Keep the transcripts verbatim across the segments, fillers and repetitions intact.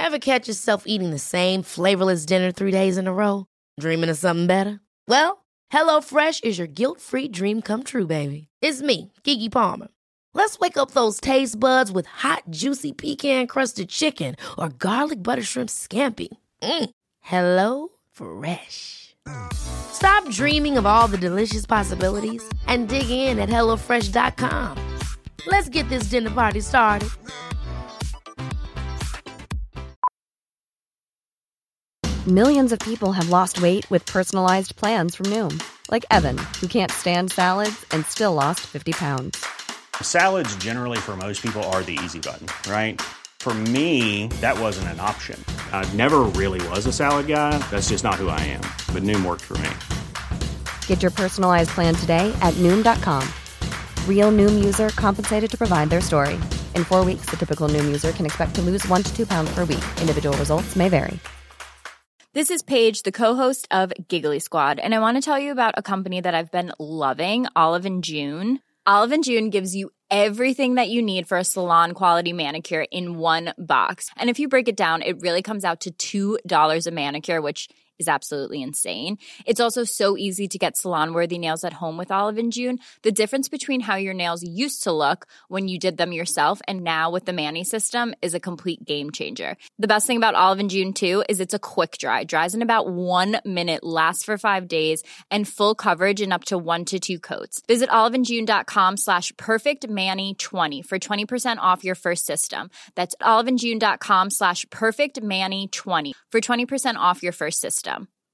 Ever catch yourself eating the same flavorless dinner three days in a row? Dreaming of something better? Well, HelloFresh is your guilt-free dream come true, baby. It's me, Keke Palmer. Let's wake up those taste buds with hot, juicy pecan-crusted chicken or garlic butter shrimp scampi. Mm. Hello Fresh. Stop dreaming of all the delicious possibilities and dig in at hello fresh dot com. Let's get this dinner party started. Millions of people have lost weight with personalized plans from Noom. Like Evan, who can't stand salads and still lost fifty pounds. Salads generally for most people are the easy button, right? For me, that wasn't an option. I never really was a salad guy. That's just not who I am. But Noom worked for me. Get your personalized plan today at Noom dot com. Real Noom user compensated to provide their story. In four weeks, the typical Noom user can expect to lose one to two pounds per week. Individual results may vary. This is Paige, the co-host of Giggly Squad, and I want to tell you about a company that I've been loving, Olive and June. Olive and June gives you everything that you need for a salon-quality manicure in one box. And if you break it down, it really comes out to two dollars a manicure, which is absolutely insane. It's also so easy to get salon-worthy nails at home with Olive and June. The difference between how your nails used to look when you did them yourself and now with the Mani system is a complete game changer. The best thing about Olive and June, too, is it's a quick dry. Dries in about one minute, lasts for five days, and full coverage in up to one to two coats. Visit oliveandjune.com slash perfectmani20 for twenty percent off your first system. That's oliveandjune.com slash perfectmani20 for twenty percent off your first system.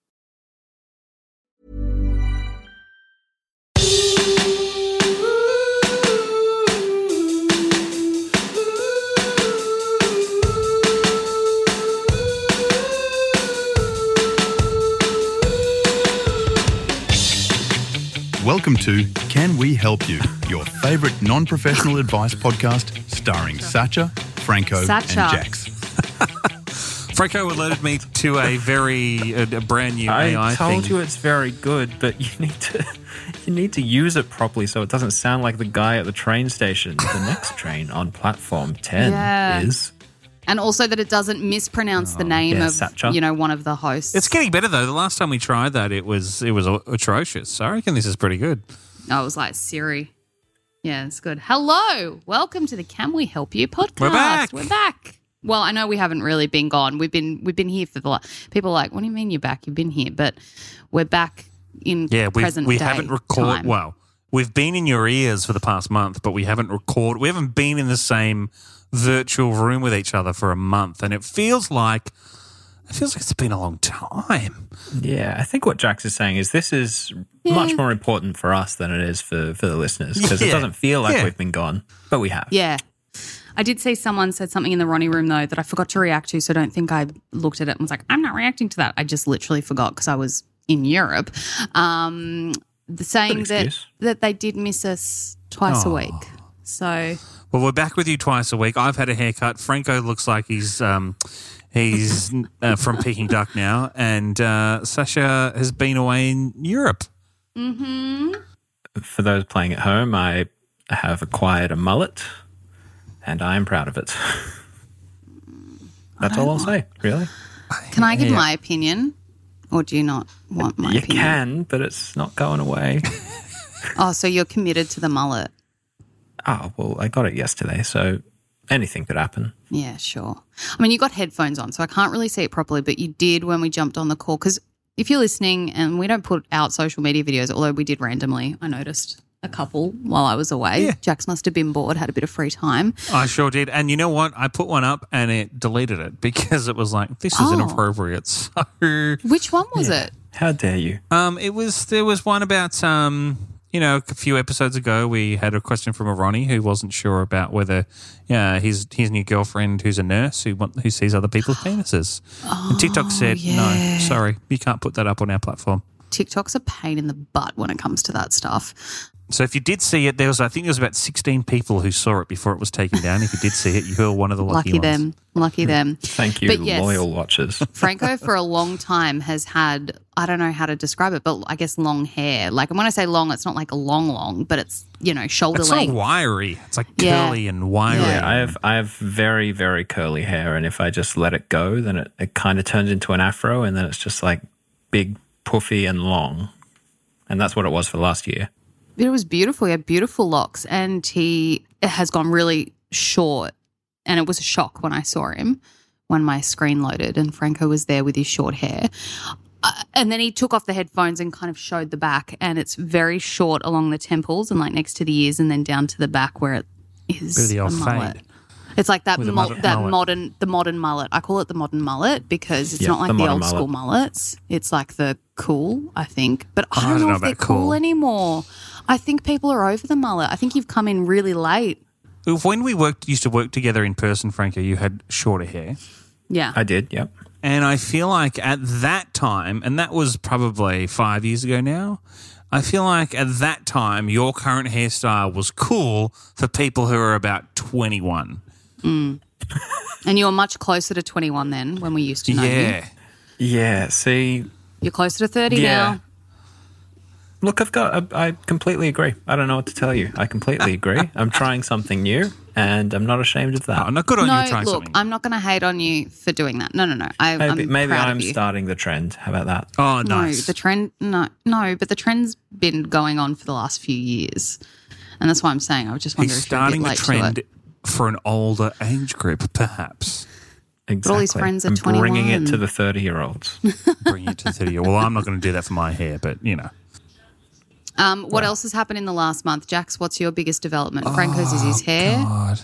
Welcome to Can We Help You, your favourite non-professional advice podcast starring Sacha, Franco Sacha. and Jax. Franco alerted me to a very a, a brand new I A I told thing. you it's very good, but you need to you need to use it properly so it doesn't sound like the guy at the train station. The next train on platform ten Yeah. is... And also that it doesn't mispronounce the Oh, name yeah, of, Sacha. you know, one of the hosts. It's getting better though. The last time we tried that, it was it was atrocious. So I reckon this is pretty good. Oh, it was like Siri. Yeah, it's good. Hello. Welcome to the Can We Help You podcast. We're back. We're back. Well, I know we haven't really been gone. We've been we've been here for the last... People are like, what do you mean you're back? You've been here. But we're back in Yeah, we present we day haven't recorded. time. Well, we've been in your ears for the past month, but we haven't recorded. We haven't been in the same virtual room with each other for a month, and it feels like it feels like it's been a long time. Yeah, I think what Jax is saying is this is Yeah. much more important for us than it is for, for the listeners because Yeah. it doesn't feel like Yeah. we've been gone, but we have. Yeah. I did see someone said something in the Ronnie room, though, that I forgot to react to, so don't think I looked at it and was like, I'm not reacting to that. I just literally forgot because I was in Europe. Um, the saying Good that, excuse. that they did miss us twice a Oh. week. So, Well, we're back with you twice a week. I've had a haircut. Franco looks like he's um, he's uh, from Peking Duck now, and uh, Sasha has been away in Europe. mm-hmm. For those playing at home, I have acquired a mullet and I am proud of it. That's all I'll say, really. Can I give Yeah. my opinion? Or do you not want my you opinion? can, but it's not going away. Oh, so you're committed to the mullet. Oh, well, I got it yesterday, so anything could happen. Yeah, sure. I mean, you got headphones on, so I can't really see it properly, but you did when we jumped on the call. Because if you're listening, and we don't put out social media videos, although we did randomly, I noticed a couple while I was away. Yeah. Jax must have been bored, had a bit of free time. I sure did. And you know what? I put one up and it deleted it because it was like, this is Oh. inappropriate. So, Which one was it? How dare you? um, it was, there was one about, um, you know, a few episodes ago, we had a question from a Ronnie who wasn't sure about whether yeah, his his new girlfriend, who's a nurse, who want, who sees other people's penises. and TikTok said, yeah. no, sorry, you can't put that up on our platform. TikTok's a pain in the butt when it comes to that stuff. So if you did see it, there was I think there was about sixteen people who saw it before it was taken down. If you did see it, you were one of the lucky, Lucky ones. them. Lucky them. Thank you, But yes. loyal watchers. Franco for a long time has had, I don't know how to describe it, but I guess long hair. Like when I say long, it's not like a long, long, but it's, you know, shoulder It's length. all wiry. It's like Yeah. curly and wiry. Yeah, I have I have very, very curly hair, and if I just let it go, then it, it kind of turns into an afro, and then it's just like big, puffy, and long. And that's what it was for last year. It was beautiful. He had beautiful locks, and he has gone really short. And it was a shock when I saw him when my screen loaded and Franco was there with his short hair. Uh, and then he took off the headphones and kind of showed the back, and it's very short along the temples and like next to the ears, and then down to the back where it is Bit of the a old mullet. fade. It's like that With a mul- mullet- that mullet. modern the modern mullet. I call it the modern mullet because it's Yeah, not like the the, modern old mullet. school mullets. It's like the cool, I think. But I I don't, don't know, know if they're about cool cool. anymore. I think people are over the mullet. I think you've come in really late. When we worked, used to work together in person, Franco, you had shorter hair. Yeah. I did, yep. And I feel like at that time, and that was probably five years ago now, I feel like at that time your current hairstyle was cool for people who are about twenty-one. Mm. And you were much closer to twenty-one then when we used to know you. Yeah. Yeah, see, You're closer to thirty Yeah. now. look, I've got, I, I completely agree. I don't know what to tell you. I completely agree. I'm trying something new, and I'm not ashamed of that. Oh, not good on No, you trying look, something. I'm not going to hate on you for doing that. No, no, no. I, Maybe, I'm maybe proud I'm of you. starting the trend. How about that? oh, No, nice. the trend, no, no, but the trend's been going on for the last few years. And that's why I'm saying I just wonder He's if you're a bit starting the late to trend it. for an older age group, perhaps. Exactly. all his friends are I'm bringing it twenty-one. to the thirty-year-olds. Bring it to thirty. Well, I'm not going to do that for my hair, but, you know. Um, what else has happened in the last month? Jax, what's your biggest development? Franco's is his hair. God.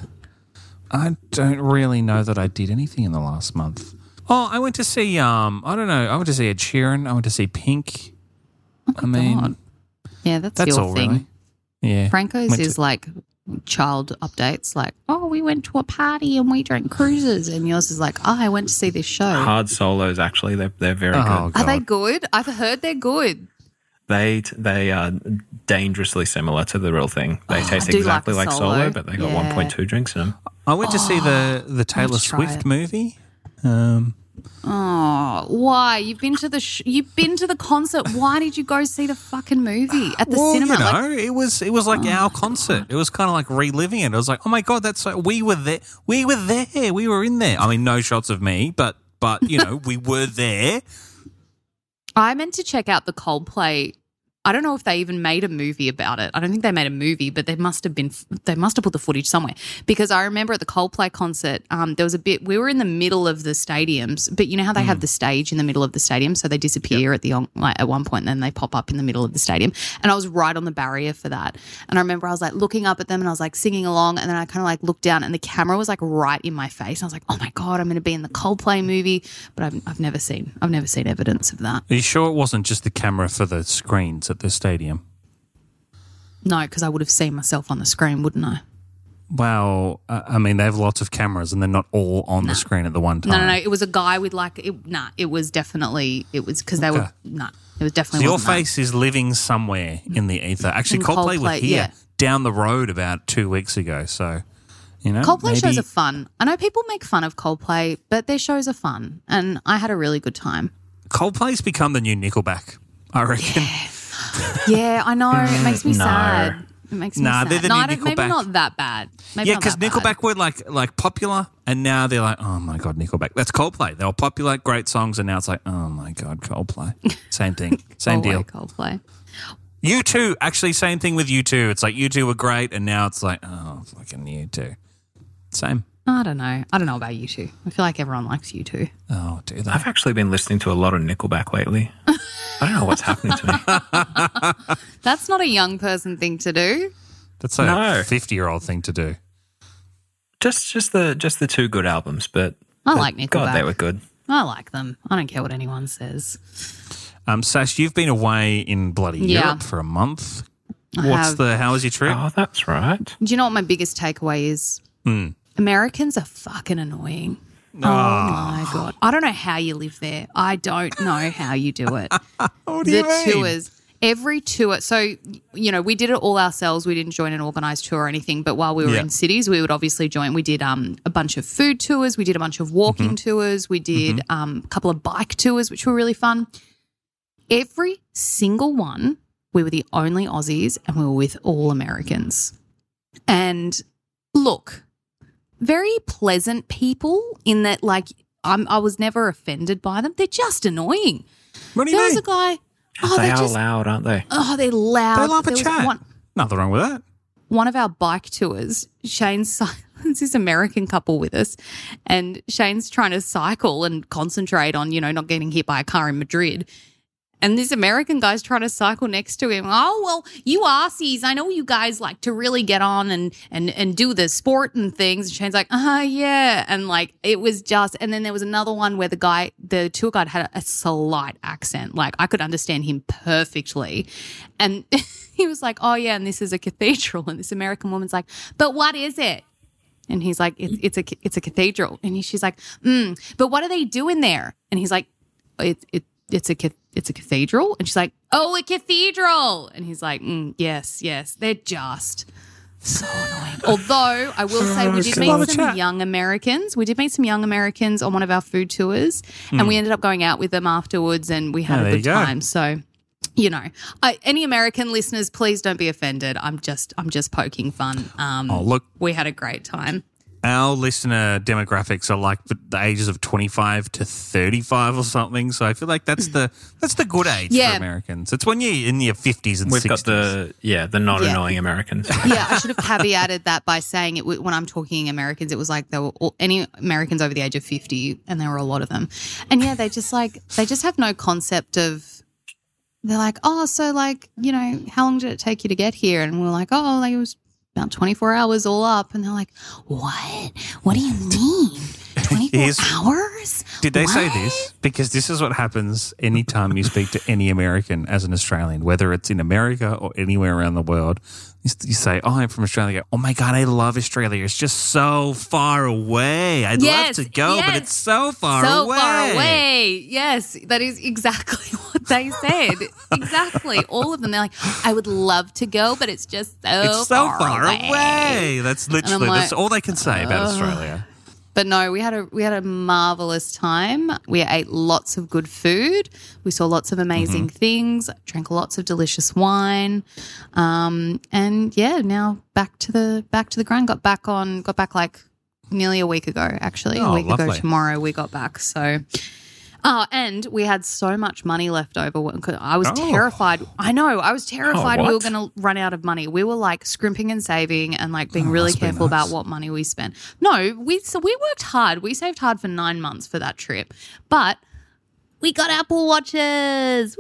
I don't really know that I did anything in the last month. Oh, I went to see, um, I don't know, I went to see Ed Sheeran. I went to see Pink. I mean, God. Yeah, that's, that's your all thing. really. Yeah. Franco's Went to- is like child updates, like, oh, we went to a party and we drank cruises. And yours is like, oh, I went to see this show. Hard solos, actually, they're, they're very Oh, good. Are they God. good? I've heard they're good. They they are dangerously similar to the real thing. They taste I do exactly like like a solo, solo. but they got Yeah. one point two drinks in them. I went to see the, the Taylor let's try Swift it. movie. Um, Oh, why? You've been to the sh- you've been to the concert. Why did you go see the fucking movie at the well, cinema? you know, Like, Oh, it was it was like our concert. It was kind of like reliving it. I was like, oh my God, that's so, we were there. We were there. We were in there. I mean, no shots of me, but but you know, we were there. I meant to check out the Coldplay. I don't know if they even made a movie about it. I don't think they made a movie, but they must have been. They must have put the footage somewhere because I remember at the Coldplay concert, um, there was a bit. We were in the middle of the stadiums, but you know how they have the stage in the middle of the stadium, so they disappear at the on- like at one point, and then they pop up in the middle of the stadium. And I was right on the barrier for that. And I remember I was like looking up at them, and I was like singing along, and then I kind of like looked down, and the camera was like right in my face. And I was like, oh my God, I'm going to be in the Coldplay movie, but I've I've never seen I've never seen evidence of that. Are you sure it wasn't just the camera for the screens at the stadium? No, because I would have seen myself on the screen, wouldn't I? Well, uh, I mean, they have lots of cameras and they're not all on the screen at the one time. No, no, no. It was a guy with like, it, nah, it was definitely, it was because they Okay. were, nah, it was definitely So your wasn't that. face is living somewhere in the ether. Actually, In Coldplay, were Coldplay, here yeah. down the road about two weeks ago. So, you know, Coldplay maybe, shows are fun. I know people make fun of Coldplay, but their shows are fun. And I had a really good time. Coldplay's become the new Nickelback, I reckon. Yeah, I know. It makes me No. sad. It makes me Nah, sad. they're the no, new I don't, maybe Nickelback. not that bad. Maybe Yeah, not because that bad. Nickelback were like like popular, and now they're like, oh my God, Nickelback. That's Coldplay. They were popular, great songs, and now it's like, oh my God, Coldplay. Same thing, same Go away, deal. Coldplay. You too, actually, same thing with you two. It's like you two were great, and now it's like, oh, fucking you two. Same. I don't know. I don't know about you two. I feel like everyone likes you two. Oh, do I've that. actually been listening to a lot of Nickelback lately. I don't know what's happening to me. That's not a young person thing to do. That's a No. fifty-year-old thing to do. Just just the just the two good albums, but I but like Nickelback. God, they were good. I like them. I don't care what anyone says. Um, Sash, you've been away in bloody Yeah. Europe for a month. I What's have. the? How was your trip? Oh, that's right. Do you know what my biggest takeaway is? Hmm. Americans are fucking annoying. Oh my God. I don't know how you live there. I don't know how you do it. What do the you mean? tours. every tour, so, you know, we did it all ourselves. We didn't join an organised tour or anything, but while we were Yeah. in cities, we would obviously join. We did um, a bunch of food tours. We did a bunch of walking Mm-hmm. tours. We did um, a couple of bike tours, which were really fun. Every single one, we were the only Aussies and we were with all Americans. And look, very pleasant people in that, like, I'm, I was never offended by them. They're just annoying. What do you There was mean? a guy. Oh, they they're are just, loud, aren't they? oh, they're loud. They love a There was chat. One, Nothing wrong with that. one of our bike tours, Shane's there's this American couple with us, and Shane's trying to cycle and concentrate on, you know, not getting hit by a car in Madrid. And this American guy's trying to cycle next to him. Oh, well, you Aussies, I know you guys like to really get on and and and do the sport and things. And Shane's like, uh yeah. And like, it was just, and then there was another one where the guy, the tour guide had a, a slight accent. Like, I could understand him perfectly. And he was like, oh yeah, and this is a cathedral. And this American woman's like, but what is it? And he's like, it's, it's a it's a cathedral. And he, she's like, mm, but what do they do in there? And he's like, it, it it's a it's a cathedral. And she's like, oh, a cathedral. And he's like, mm, yes, yes. They're just so annoying. Although I will say we did Just meet love a some chat. young Americans. We did meet some young Americans on one of our food tours, and we ended up going out with them afterwards, and we had Oh, a there good you go. time. So, you know, I, any American listeners, please don't be offended. I'm just I'm just poking fun. Um, Oh, look. we had a great time. Our listener demographics are like the ages of twenty-five to thirty-five or something. So I feel like that's the that's the good age Yeah. for Americans. It's when you're in your fifties and We've sixties. got the, yeah, the not Yeah. annoying Americans. Yeah, I should have caveated that by saying it when I'm talking Americans, it was like there were all, any Americans over the age of fifty, and there were a lot of them. And yeah, they just like they just have no concept of. They're like, oh, so like, you know, how long did it take you to get here? And we're like, oh, like it was about twenty-four hours all up. And they're like, what? What do you mean? twenty-four Here's- hours? Did they say What? this? Because this is what happens anytime you speak to any American as an Australian, whether it's in America or anywhere around the world. You s- You say, oh, I'm from Australia. You go, oh, my God, I love Australia. It's just so far away. I'd Yes, love to go, but yes. it's so far so away. far away. Yes, that is exactly what they said. Exactly. All of them. They're like, I would love to go, but it's just so, It's so far, far away. away. That's literally, like, that's all they can say about Australia. But no, we had a we had a marvelous time. We ate lots of good food. We saw lots of amazing Mm-hmm. things. Drank lots of delicious wine, um, and yeah, now back to the back to the grind. Got back on. Got back like nearly a week ago. Actually, Oh, a week ago lovely. tomorrow we got back. So. Oh, and we had so much money left over. I was Oh. terrified. I know. I was terrified we were what? going to run out of money. We were like scrimping and saving and like being Oh, really must be careful nice. about what money we spent. No, we so we worked hard. We saved hard for nine months for that trip, but we got Apple Watches.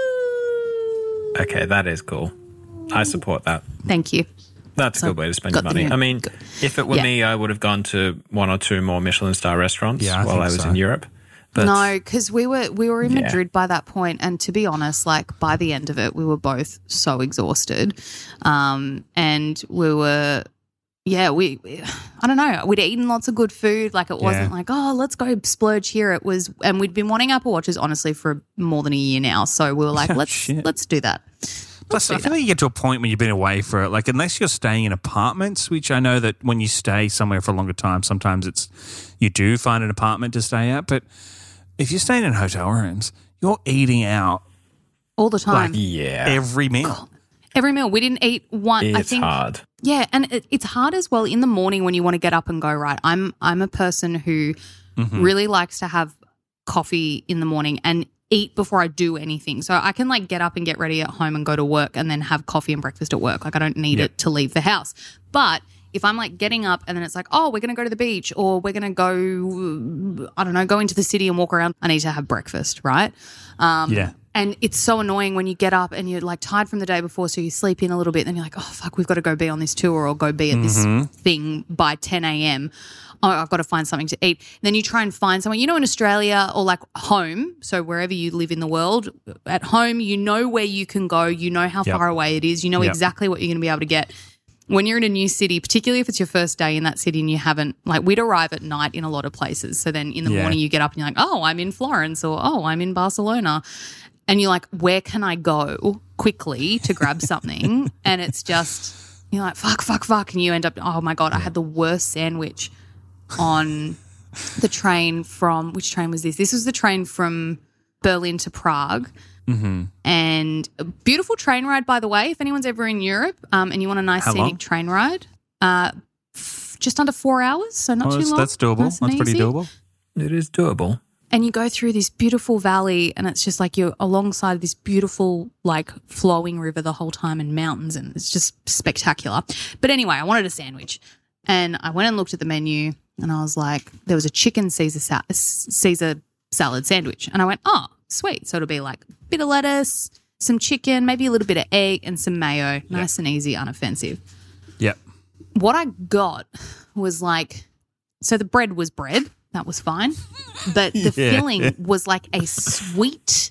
Woo! Okay, that is cool. I support that. Thank you. That's a So, good way to spend got your the money. new- I mean, if it were Yeah. me, I would have gone to one or two more Michelin star restaurants Yeah, I while think I was so. in Europe. But No, because we were we were in Yeah. Madrid by that point, and to be honest, like by the end of it, we were both so exhausted, um, and we were, yeah, we, we- I don't know, we'd eaten lots of good food. Like it wasn't Yeah. like, oh, let's go splurge here. It was, and we'd been wanting Apple Watches honestly for more than a year now, so we were like, Oh, let's shit. let's do that. Plus, I feel like you get to a point when you've been away for, like, unless you're staying in apartments, which I know that when you stay somewhere for a longer time, sometimes it's, you do find an apartment to stay at. But if you're staying in hotel rooms, you're eating out All the time, yeah, every meal. every meal. We didn't eat one. it's I think hard. Yeah, and it, it's hard as well in the morning when you want to get up and go, right. I'm I'm a person who Mm-hmm. really likes to have coffee in the morning and eat before I do anything. So I can like get up and get ready at home and go to work and then have coffee and breakfast at work. Like I don't need Yep. it to leave the house. But if I'm like getting up and then it's like, oh, we're going to go to the beach or we're going to go, I don't know, go into the city and walk around, I need to have breakfast, right? Um, Yeah. And it's so annoying when you get up and you're like tired from the day before, so you sleep in a little bit, and then you're like, oh, fuck, we've got to go be on this tour or go be at this thing by ten a.m. Oh, I've got to find something to eat. Then you try and find somewhere, you know, in Australia or like home, so wherever you live in the world, at home, you know where you can go, you know how Yep. far away it is, you know Yep. exactly what you're going to be able to get. When you're in a new city, particularly if it's your first day in that city and you haven't, like we'd arrive at night in a lot of places. So then in the Yeah. morning you get up and you're like, oh, I'm in Florence or oh, I'm in Barcelona. and you're like, where can I go quickly to grab something? And it's just, you're like, fuck, fuck, fuck. And you end up, oh my God, I had the worst sandwich on the train from, which train was this? This was the train from Berlin to Prague. Mm-hmm. And a beautiful train ride, by the way, if anyone's ever in Europe um, and you want a nice How scenic long? train ride, uh, f- just under four hours, so not Oh, too that's, long. that's doable. Nice and That's pretty easy. doable. It is doable. And you go through this beautiful valley and it's just like you're alongside this beautiful like flowing river the whole time and mountains, and it's just spectacular. But anyway, I wanted a sandwich and I went and looked at the menu and I was like, there was a chicken Caesar, sa- Caesar salad sandwich. And I went, oh, sweet. So it'll be like a bit of lettuce, some chicken, maybe a little bit of egg and some mayo. Nice and easy, unoffensive. Yep. What I got was like, so the bread was bread. That was fine. But the Yeah. filling was like a sweet,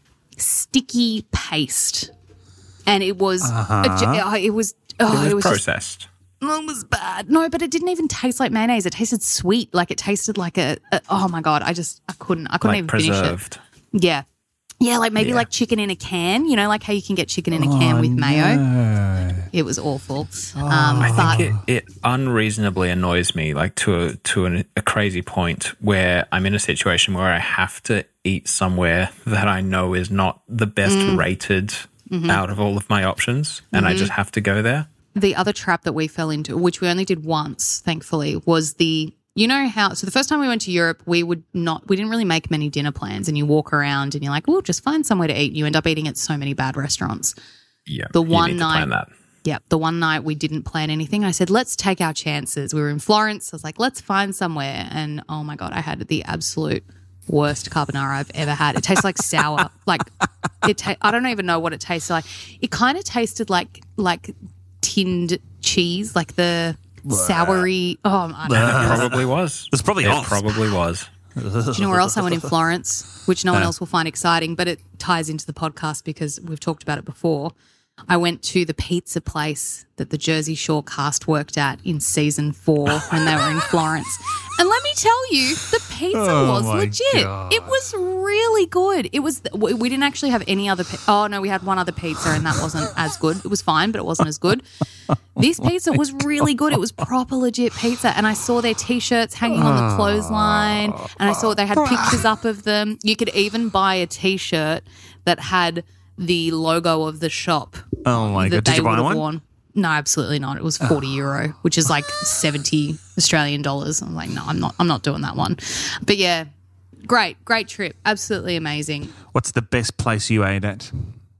sticky paste. And it was, Uh-huh. a j- uh, it was, oh, It was, it was just- processed. it was bad. No, but it didn't even taste like mayonnaise. It tasted sweet. Like it tasted like a, a oh my God. I just, I couldn't, I couldn't like even preserved. finish it. Yeah. Yeah, like maybe Yeah. like chicken in a can. You know, like how you can get chicken in a can Oh, with mayo. no. It was awful. Um, I but think it, it unreasonably annoys me, like to a to an, a crazy point where I'm in a situation where I have to eat somewhere that I know is not the best Mm. rated Mm-hmm. out of all of my options, and I just have to go there. the other trap that we fell into, which we only did once, thankfully, was the, you know how, so the first time we went to Europe, we would not, we didn't really make many dinner plans, and you walk around and you're like, well, just find somewhere to eat. You end up eating at so many bad restaurants. Yeah, The you one need to night- plan that. Yeah, the one night we didn't plan anything. I said, let's take our chances. We were in Florence. I was like, let's find somewhere. And oh my God, I had the absolute worst carbonara I've ever had. It tastes like sour. Like it. Ta- I don't even know what it tasted like. It kind of tasted like like tinned cheese, like the soury. Oh, I don't know. It probably was. It's probably it off. probably was. Do you know where else I went in Florence, which no one else will find exciting, but it ties into the podcast because we've talked about it before. I went to the pizza place that the Jersey Shore cast worked at in season four when they were in Florence. And let me tell you, the pizza Oh was my legit. God. It was really good. It was. We we didn't actually have any other. Pi- oh no, we had one other pizza and that wasn't as good. It was fine, but it wasn't as good. This pizza was really good. It was proper legit pizza, and I saw their T-shirts hanging on the clothesline, and I saw they had pictures up of them. You could even buy a T-shirt that had the logo of the shop. Oh my that God. Did they you buy would have one? worn. No, absolutely not. It was forty euro, which is like seventy Australian dollars. I'm like, no, I'm not. I'm not doing that one. But yeah, great, great trip, absolutely amazing. What's the best place you ate at?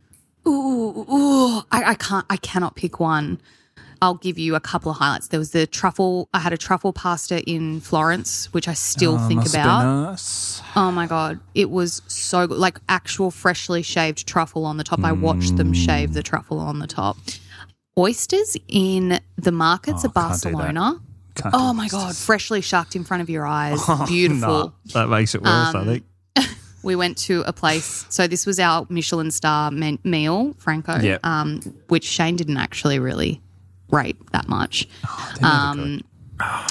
Ooh, ooh, I, I can't. I cannot pick one. I'll give you a couple of highlights. There was the truffle. I had a truffle pasta in Florence, which I still Oh, think must be about. nice. Oh my God. It was so good. Like actual freshly shaved truffle on the top. I watched them shave the truffle on the top. Oysters in the markets Oh, of can't do that. Barcelona. Can't Oh do my this. God. Freshly shucked in front of your eyes. Oh, Beautiful. no. That makes it worse, I Um, think. We went to a place. So this was our Michelin star men- meal, Franco, Yep. um, which Shane didn't actually really rate that much. Oh, they're never good. Um,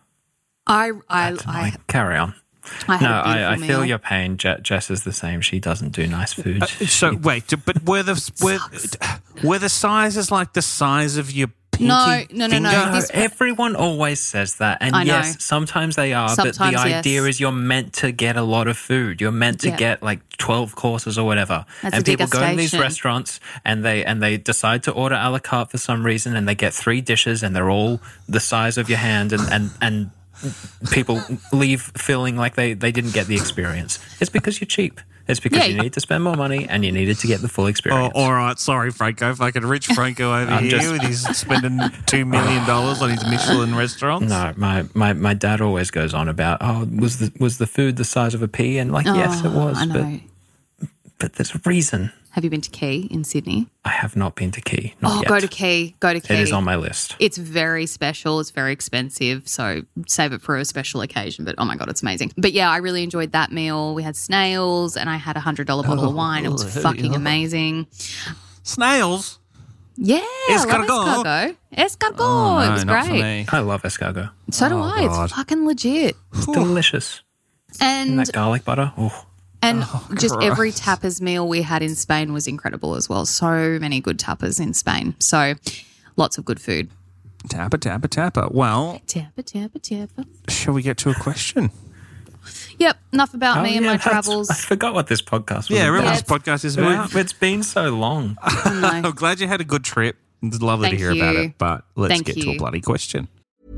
I, I, That's I, annoying. Carry on. I had No, a beautiful I, I feel meal. your pain. Je- Jess is the same. She doesn't do nice food. Uh, so wait, but were the were, were the sizes like the size of your pinky No, no, no, no. finger? No, This- everyone always says that. And I know. yes, sometimes they are, but Sometimes, the yes. idea is you're meant to get a lot of food. You're meant to Yeah. get like twelve courses or whatever. That's and a people go in these degustation. restaurants and they and they decide to order a la carte for some reason and they get three dishes and they're all the size of your hand and and, and people leave feeling like they, they didn't get the experience. It's because you're cheap. It's because Yeah, you yeah. need to spend more money and you needed to get the full Oh, experience. all right. Sorry, Franco. Fucking rich Franco over I'm here just- with his spending two million dollars on his Michelin restaurants. No, my, my, my dad always goes on about, oh, was the was the food the size of a pea? And like, yes, it Oh, was, I know. but but there's a reason. Have you been to Key in Sydney? I have not been to Key. Not Oh, yet. go to Key. Go to Key. It is on my list. It's very special. It's very expensive. So save it for a special occasion. But oh my God, it's amazing. But yeah, I really enjoyed that meal. We had snails and I had a one hundred dollars bottle of wine. It was oh, fucking yeah. amazing. Snails. Yeah. I love Escargot. escargot. Escargot. Oh, no, it was not for great. me. I love escargot. So do Oh, I. God. It's fucking legit. It's delicious. And And that garlic butter. Oh, And Oh, just every Christ. tapas meal we had in Spain was incredible as well. So many good tapas in Spain. So lots of good food. Tapper, tapper, tapper. Well, Tappa, tappa, tappa. shall we get to a question? Yep, enough about Oh, me and yeah, my that's- travels. I forgot what this podcast was Yeah, remember about. this podcast is It- about? It's been so long. I'm glad you had a good trip. It's lovely Thank to hear about you. it, but let's Thank get to a you. bloody question.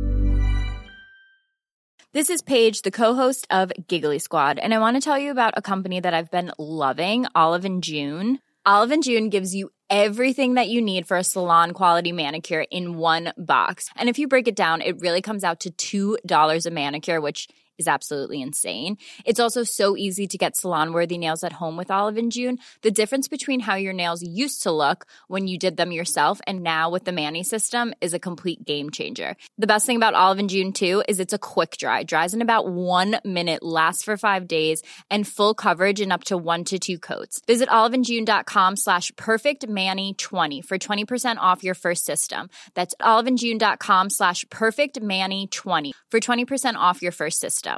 This is Paige, the co-host of Giggly Squad, and I want to tell you about a company that I've been loving, Olive and June. Olive and June gives you everything that you need for a salon-quality manicure in one box. And if you break it down, it really comes out to two dollars a manicure, which is absolutely insane. It's also so easy to get salon-worthy nails at home with Olive and June. The difference between how your nails used to look when you did them yourself and now with the Mani system is a complete game changer. The best thing about Olive and June, too, is it's a quick dry. Dries in about one minute, lasts for five days, and full coverage in up to one to two coats. Visit oliveandjune.com slash perfectmani20 for twenty percent off your first system. That's oliveandjune.com slash perfectmani20 for twenty percent off your first system.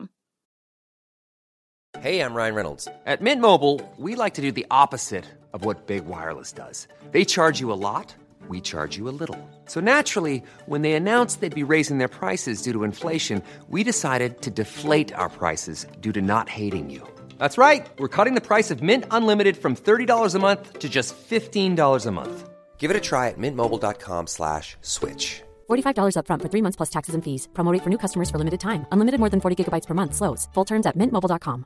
Hey, I'm Ryan Reynolds. At Mint Mobile, we like to do the opposite of what Big Wireless does. They charge you a lot, we charge you a little. So naturally, when they announced they'd be raising their prices due to inflation, we decided to deflate our prices due to not hating you. That's right. We're cutting the price of Mint Unlimited from thirty dollars a month to just fifteen dollars a month. Give it a try at mintmobile.com slash switch. forty-five dollars up front for three months plus taxes and fees. Promo rate for new customers for limited time. Unlimited more than forty gigabytes per month. Slows full terms at mint mobile dot com.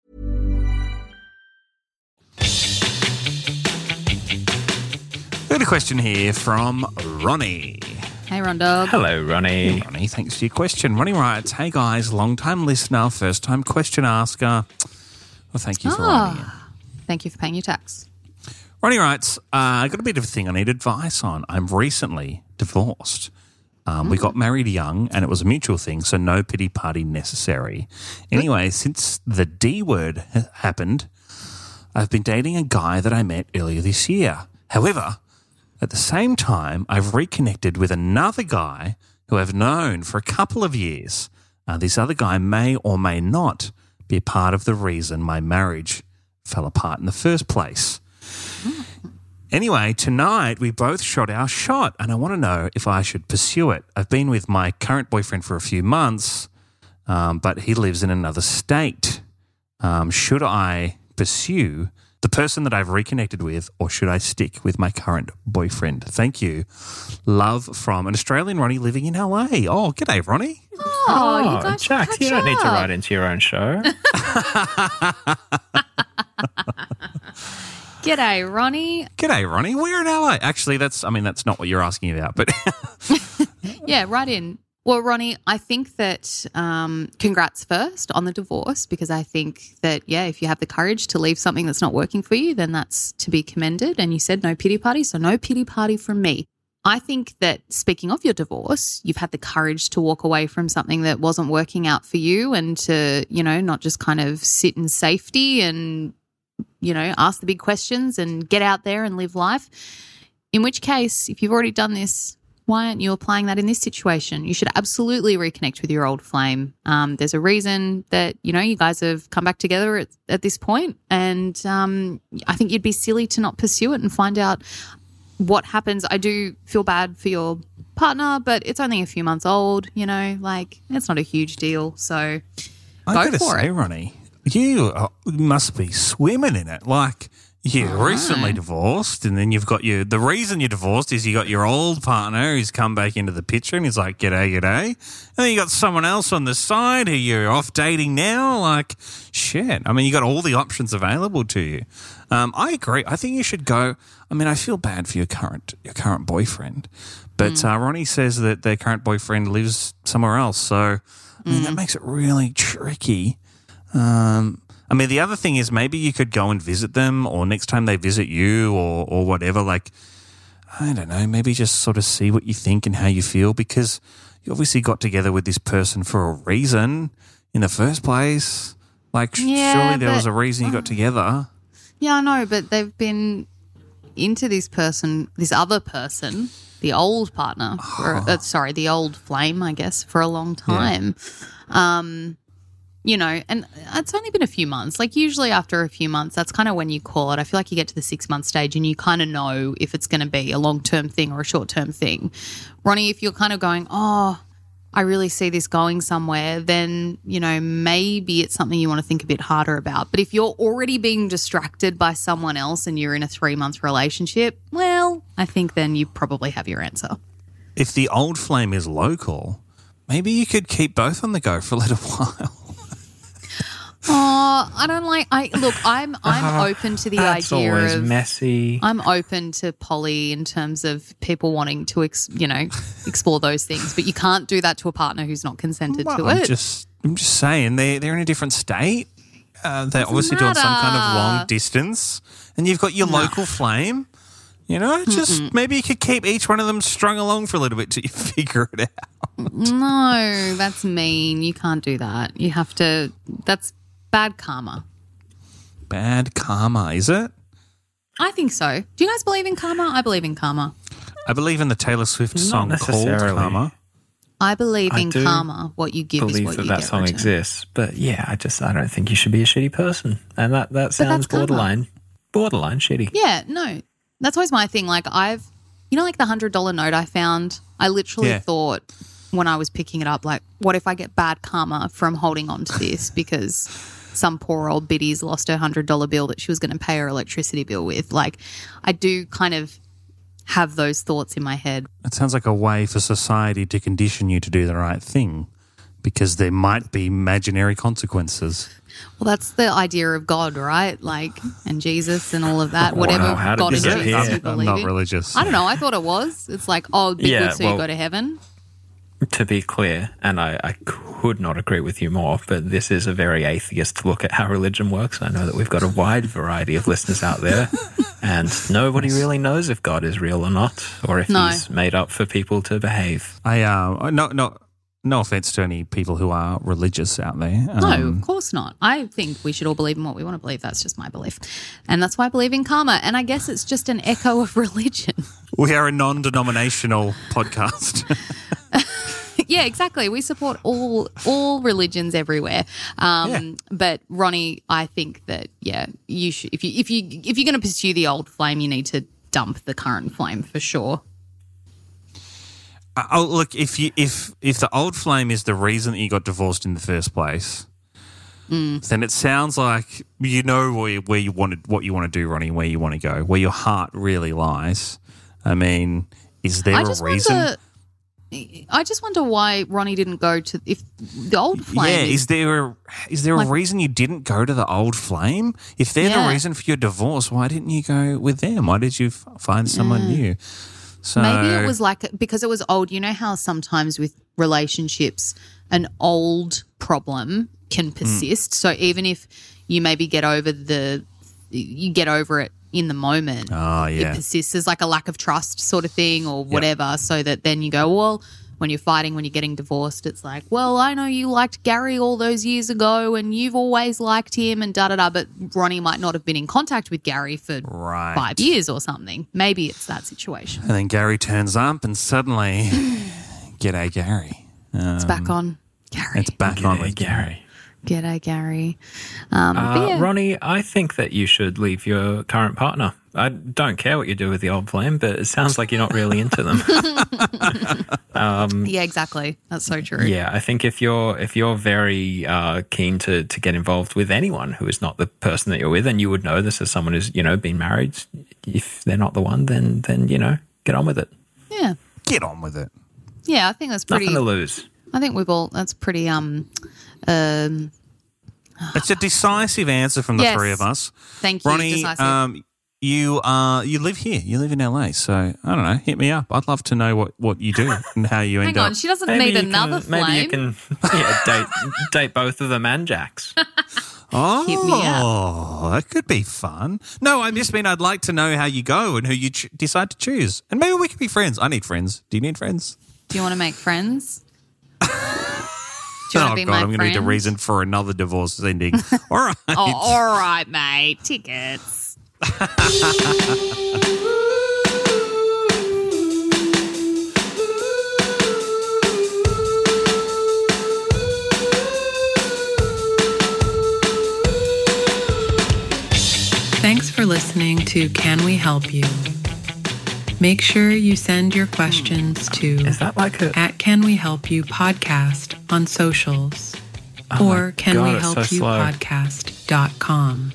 We got a question here from Ronnie. Hey, Ron Dog. Hello, Ronnie. Ronnie, thanks for your question. Ronnie writes, hey guys, long-time listener, first-time question asker. Well, thank you for writing in. Ah, thank you for paying your tax. Ronnie writes, uh, I got a bit of a thing I need advice on. I'm recently divorced. Um, We got married young and it was a mutual thing, so no pity party necessary. Anyway, since the D word ha- happened, I've been dating a guy that I met earlier this year. However, at the same time, I've reconnected with another guy who I've known for a couple of years. Uh, this other guy may or may not be a part of the reason my marriage fell apart in the first place. Anyway, tonight we both shot our shot and I want to know if I should pursue it. I've been with my current boyfriend for a few months, um, but he lives in another state. Um, should I pursue the person that I've reconnected with or should I stick with my current boyfriend? Thank you. Love from an Australian Ronnie living in L A. Oh, g'day, Ronnie. Oh, you guys should Jack, catch you don't need to up. write into your own show. G'day, Ronnie. G'day, Ronnie. We're in L A. Actually, that's, I mean, that's not what you're asking about, but Yeah, right in. Well, Ronnie, I think that um, congrats first on the divorce because I think that, yeah, if you have the courage to leave something that's not working for you, then that's to be commended. And you said no pity party, so no pity party from me. I think that speaking of your divorce, you've had the courage to walk away from something that wasn't working out for you and to, you know, not just kind of sit in safety and, you know, ask the big questions and get out there and live life. In which case, if you've already done this, why aren't you applying that in this situation? You should absolutely reconnect with your old flame. Um, there's a reason that, you know, you guys have come back together at, at this point, and um, I think you'd be silly to not pursue it and find out what happens. I do feel bad for your partner, but it's only a few months old, you know, like it's not a huge deal. So I go gotta for say, it. Ronnie, you uh, must be swimming in it. Like, you Oh. recently divorced, and then you've got your, the reason you divorced is you got your old partner who's come back into the picture and he's like, g'day, g'day. And then you got someone else on the side who you're off dating now. Like, shit. I mean, you got all the options available to you. Um, I agree. I think you should go. I mean, I feel bad for your current your current boyfriend, but Mm. uh, Ronnie says that their current boyfriend lives somewhere else. So, I mean, Mm. that makes it really tricky. Um, I mean, the other thing is maybe you could go and visit them, or next time they visit you, or or whatever. Like, I don't know, maybe just sort of see what you think and how you feel, because you obviously got together with this person for a reason in the first place. Like, sh- Yeah, surely there but- was a reason you got together. Yeah, I know, but they've been into this person, this other person, the old partner, for, uh, sorry, the old flame, I guess, for a long time. Um, you know, and it's only been a few months. Like usually after a few months, that's kind of when you call it. I feel like you get to the six-month stage and you kind of know if it's going to be a long-term thing or a short-term thing. Ronnie, if you're kind of going, oh, I really see this going somewhere, then, you know, maybe it's something you want to think a bit harder about. But if you're already being distracted by someone else and you're in a three-month relationship, well, I think then you probably have your answer. If the old flame is local, maybe you could keep both on the go for a little while. Oh, I don't like. I look. I'm. I'm Oh, open to the that's idea always of messy. I'm open to poly in terms of people wanting to, ex, you know, explore those things, but you can't do that to a partner who's not consented Well, to I'm it. just, I'm just saying they they're in a different state. Uh, they're obviously doing some kind of matter. long distance, and you've got your local flame. You know, just Mm-mm. maybe you could keep each one of them strung along for a little bit till you figure it out. No, that's mean. You can't do that. You have to. That's bad karma. Bad karma, is it? I think so. Do you guys believe in karma? I believe in karma. I believe in the Taylor Swift Not song called necessarily. Karma. I believe I in do karma. What you give is believe what that you that get song returned. exists, but yeah, I just I don't think you should be a shitty person, and that that sounds that's karma. borderline, borderline shitty. Yeah, no, that's always my thing. Like I've, you know, like the hundred dollar note I found. I literally Yeah. thought when I was picking it up, like, what if I get bad karma from holding on to this because some poor old biddy's lost her hundred dollar bill that she was going to pay her electricity bill with. Like, I do kind of have those thoughts in my head. It sounds like a way for society to condition you to do the right thing because there might be imaginary consequences. Well, that's the idea of God, right? Like, and Jesus and all of that. Whatever Wow, how did God this and get Jesus here? you I'm believe not in. religious. I don't know. I thought it was. It's like, oh, be Yeah, good so well- you go to heaven. To be clear, and I, I could not agree with you more, but this is a very atheist look at how religion works. I know that we've got a wide variety of listeners out there, and nobody really knows if God is real or not, or if No. he's made up for people to behave. I uh, no no no offense to any people who are religious out there. No, Um, of course not. I think we should all believe in what we want to believe. That's just my belief. And that's why I believe in karma. And I guess it's just an echo of religion. we are a non-denominational podcast. Yeah, exactly. We support all all religions everywhere. Um, Yeah. But Ronnie, I think that yeah, you should if you if you if you're going to pursue the old flame, you need to dump the current flame for sure. Uh, oh, look, if you if if the old flame is the reason that you got divorced in the first place, Mm. then it sounds like you know where you, where you wanted what you want to do, Ronnie, where you want to go, where your heart really lies. I mean, is there I a just reason? wonder. I just wonder why Ronnie didn't go to if the old flame. Yeah, is there a, is there a Like- reason you didn't go to the old flame? If they're Yeah. the reason for your divorce, why didn't you go with them? Why did you f- find someone new? So Maybe it was like because it was old. You know how sometimes with relationships, an old problem can persist. So even if you maybe get over the, you get over it in the moment. Oh, yeah. It persists as like a lack of trust sort of thing or whatever. So that then you go, well, when you're fighting, when you're getting divorced, it's like, well, I know you liked Gary all those years ago and you've always liked him and da da da. But Ronnie might not have been in contact with Gary for Right. five years or something. Maybe it's that situation. And then Gary turns up and suddenly, g'day, Gary. Um, It's back on Gary. It's back on with Gary. G'day, Gary. Um, Uh, but yeah. Ronnie, I think that you should leave your current partner. I don't care what you do with the old flame, but it sounds like you're not really into them. yeah, exactly. That's so true. Yeah, I think if you're if you're very uh, keen to to get involved with anyone who is not the person that you're with, and you would know this as someone who's you know been married, if they're not the one, then then you know get on with it. Yeah. Get on with it. Yeah, I think that's pretty. Nothing to lose. I think we've all. That's pretty. Um. Um. It's a decisive answer from the Yes. three of us. Thank you, Ronnie, decisive. um, you uh, you live here. You live in L A. So, I don't know, hit me up. I'd love to know what, what you do and how you end Hang on, up. she doesn't Maybe need you another can, Maybe you flame. can yeah, date date both of them and Jax. Oh, Hit me up. that could be fun. No, I just mean I'd like to know how you go and who you ch- decide to choose. And maybe we could be friends. I need friends. Do you need friends? Do you want to make friends? Do you Oh, want to be God, my I'm going to need a friend? reason for another divorce ending. All right. Oh, all right, mate. Tickets. Thanks for listening to Can We Help You? Make sure you send your questions to Is that like a... at Can We Help You podcast on socials Oh or can God, we it's help so you slow. podcast dot com.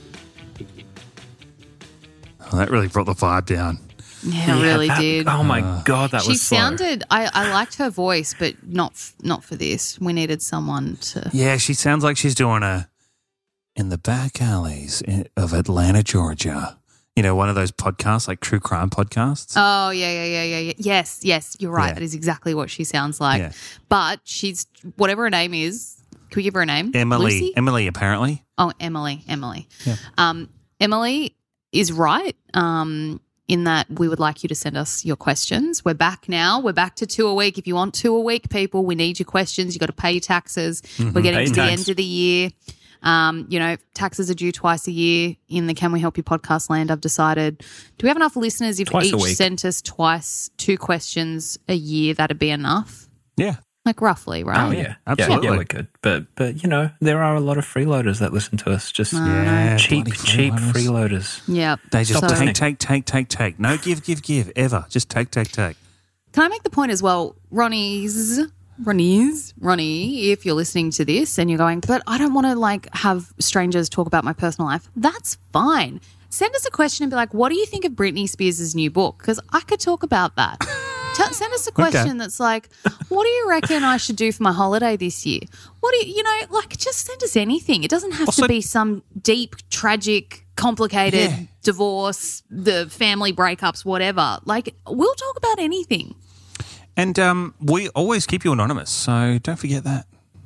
Oh, that really brought the vibe down. Yeah, it really that- did. Oh my God, that she was slow. sounded. I, I liked her voice, but not f- not for this. We needed someone to. Yeah, she sounds like she's doing a in the back alleys in- of Atlanta, Georgia. You know, one of those podcasts, like true crime podcasts. Oh yeah, yeah, yeah, yeah, yeah. Yes, yes, you're right. Yeah. That is exactly what she sounds like. Yeah. But she's whatever her name is. Can we give her a name? Emily. Lucy? Emily, apparently. Oh, Emily. Emily. Yeah. Um, Emily is right. Um, in that we would like you to send us your questions. We're back now. We're back to two a week. If you want two a week, people, we need your questions. You've got to pay your taxes. Mm-hmm. We're getting Pay to the tax. end of the year. Um, you know, taxes are due twice a year in the Can We Help You podcast land. I've decided. Do we have enough listeners? If Twice a each week. sent us twice two questions a year, that'd be enough. Yeah. Like roughly, right? Oh yeah, Absolutely. Yeah, yeah, we're good. But but you know, there are a lot of freeloaders that listen to us. Just Yeah, cheap, bloody cheap freeloaders. freeloaders. Yeah. They just So- take, take, take, take, take. No give, give, give, ever. Just take, take, take. Can I make the point as well, Ronnie's, Ronnie's, Ronnie, if you're listening to this and you're going, but I don't want to like have strangers talk about my personal life, that's fine. Send us a question and be like, what do you think of Britney Spears' new book? Because I could talk about that. Tell, send us a question Okay. that's like, what do you reckon I should do for my holiday this year? What do you, you know, like just send us anything. It doesn't have Also- to be some deep, tragic, complicated Yeah. divorce, the family breakups, whatever. Like we'll talk about anything. And um, we always keep you anonymous, so don't forget that.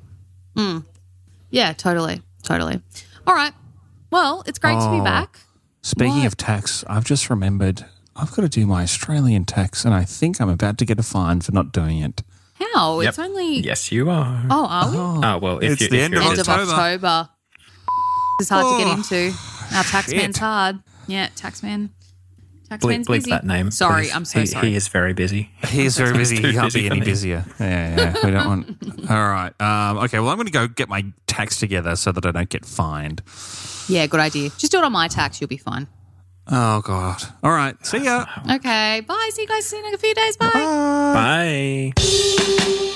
Yeah, totally. Totally. All right. Well, it's great to be Oh. back. Speaking What? of tax, I've just remembered I've got to do my Australian tax, and I think I'm about to get a fine for not doing it. How? Yep. It's only. Yes, you are. Oh, are we? Oh, well, if It's you, the if end you're of End a of October. October. It's hard to get Oh, into. Our taxman's shit. hard. Yeah, taxman. bleep, Taxman's bleep busy. that name. Sorry, please. I'm so he, sorry. He is very busy. He's very busy. too He can't busy be for any me. busier. Yeah, yeah. We don't want. All right. Um, okay. Well, I'm going to go get my tax together so that I don't get fined. Yeah, good idea. Just do it on my tax. You'll be fine. Oh God. All right. See ya. Okay. Bye. See you guys soon in a few days. Bye. Bye.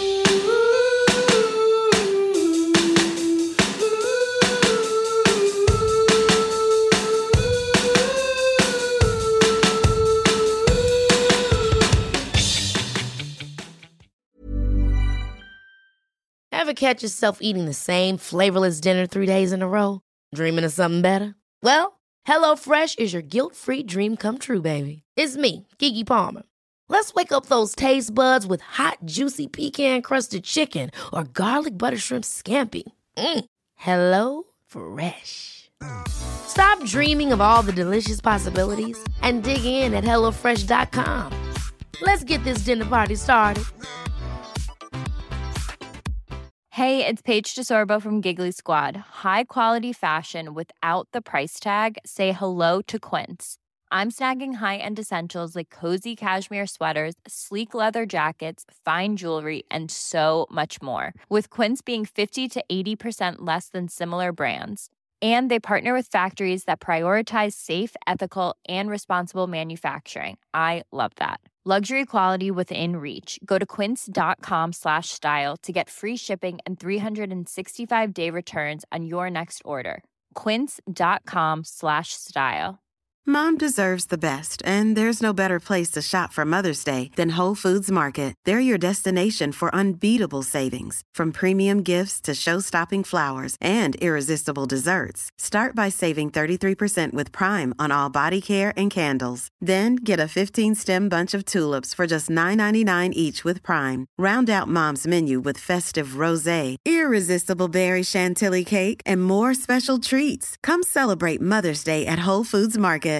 Ever catch yourself eating the same flavorless dinner three days in a row? Dreaming of something better? Well, HelloFresh is your guilt-free dream come true, baby. It's me, Keke Palmer. Let's wake up those taste buds with hot, juicy pecan-crusted chicken or garlic butter shrimp scampi. Mm. Hello Fresh. Stop dreaming of all the delicious possibilities and dig in at hello fresh dot com. Let's get this dinner party started. Hey, it's Paige DeSorbo from Giggly Squad. High quality fashion without the price tag. Say hello to Quince. I'm snagging high-end essentials like cozy cashmere sweaters, sleek leather jackets, fine jewelry, and so much more. With Quince being fifty to eighty percent less than similar brands. And they partner with factories that prioritize safe, ethical, and responsible manufacturing. I love that. Luxury quality within reach. Go to quince.com slash style to get free shipping and three sixty-five day returns on your next order. Quince.com slash style. Mom deserves the best, and there's no better place to shop for Mother's Day than Whole Foods Market. They're your destination for unbeatable savings, from premium gifts to show-stopping flowers and irresistible desserts. Start by saving thirty-three percent with Prime on all body care and candles. Then get a fifteen-stem bunch of tulips for just nine ninety-nine each with Prime. Round out Mom's menu with festive rosé, irresistible berry chantilly cake, and more special treats. Come celebrate Mother's Day at Whole Foods Market.